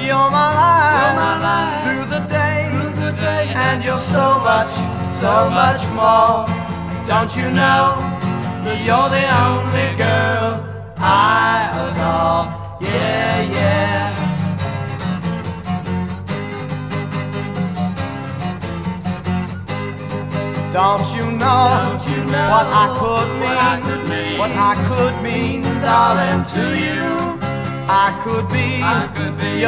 You're my life through the day, and you're so much more. Don't you know that you're the only girl I adore? Yeah, yeah. Don't you know what I could mean, what I could mean, darling, to you? I could be